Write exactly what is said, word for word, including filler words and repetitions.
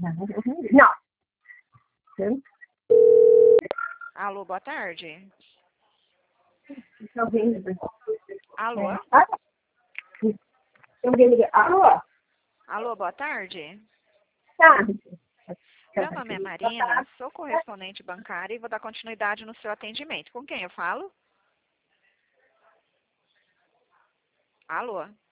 Não. Alô, boa tarde. Não vem. Alô? Alô? Alô, boa tarde. Tarde. Meu nome é Marina, sou correspondente bancária e vou dar continuidade no seu atendimento. Com quem eu falo? Alô?